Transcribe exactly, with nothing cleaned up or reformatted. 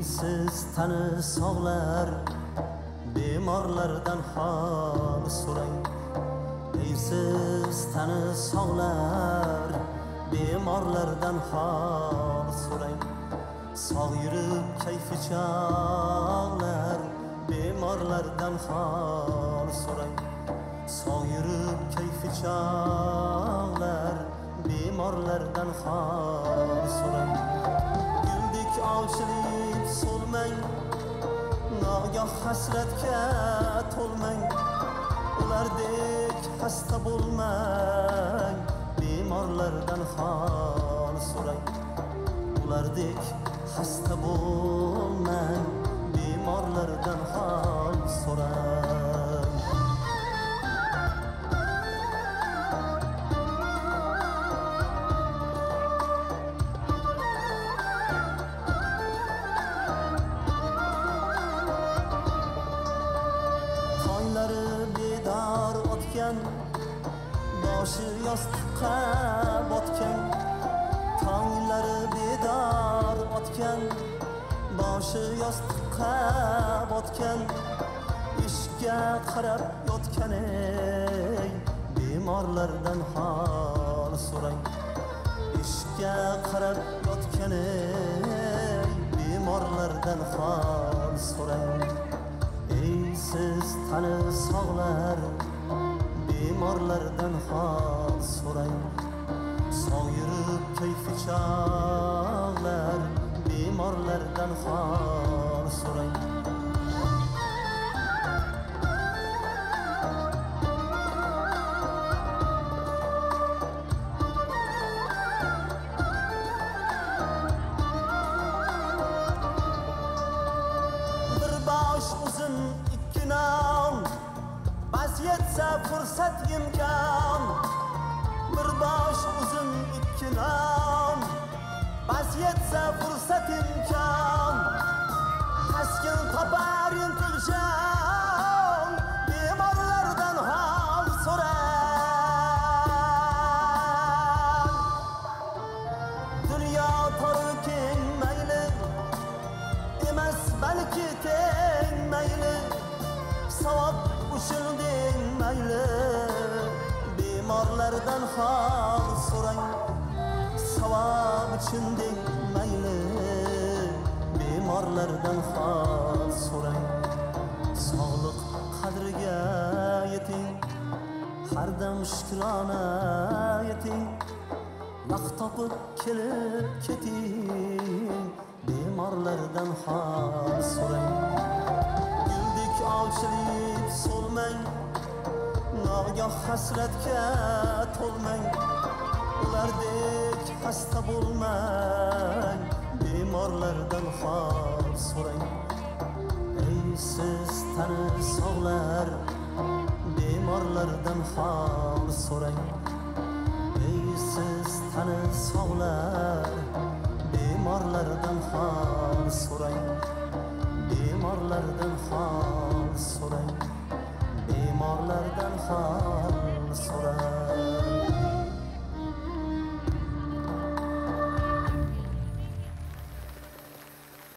Eysiz tani sog'lar bemorlardan hol so'rang. Eysiz tani sog'lar bemorlardan hol so'rang. Sog' yurib kayfi chog'lar bemorlardan hol so'rang. Sog' yurib kayfi chog'lar bemorlardan hol so'rang. Güldük avchilib so'lmang, nogoh hasratga to'lmang. Ulardek xasta bo'lmang, bemorlardan hol so'rang. Ulardek xasta bo'lmang, bemorlardan hol so'rang. Bedor o'tgan, boshi yostiqqa botgan. Tonglari bedor o'tgan, boshi yostiqqa botgan. Ishga qarab yotgan ey, bemorlardan hol so'rang. Ishga qarab yotgan ey, bemorlardan hol so'rang. Eysiz tani sog'lar bemorlardan hol so'rang. Sog' yurib kayfi chog'lar bemorlardan hol so'rang. Bir bosh uzun ikki non, bas yetsa fursat imkon. Bir bosh uzun ikki non, bas yetsa fursat imkon. Taskin topar intiljon, bemorlardan hol so'rang. Dunyo tor keng mayli, emas balki teng mayli. Savob ushilding mayli, bemorlardan hol so'rang. Savob uchunding mayli, bemorlardan hol so'rang. Sog'liq qadriga yeting, har dam shukrona yeting. Vaqt topib kelib keting, bemorlardan hol so'rang. Güldük avchilib so'lmang, nogoh hasratga to'lmang. Ulardek xasta bo'lmang, bemorlardan hol so'rang. Eysiz tani sog'lar bemorlardan hol so'rang. Eysiz tani sog'lar bemorlardan hol so'rang. Bemorlardan hol so'rang. Bemorlardan hol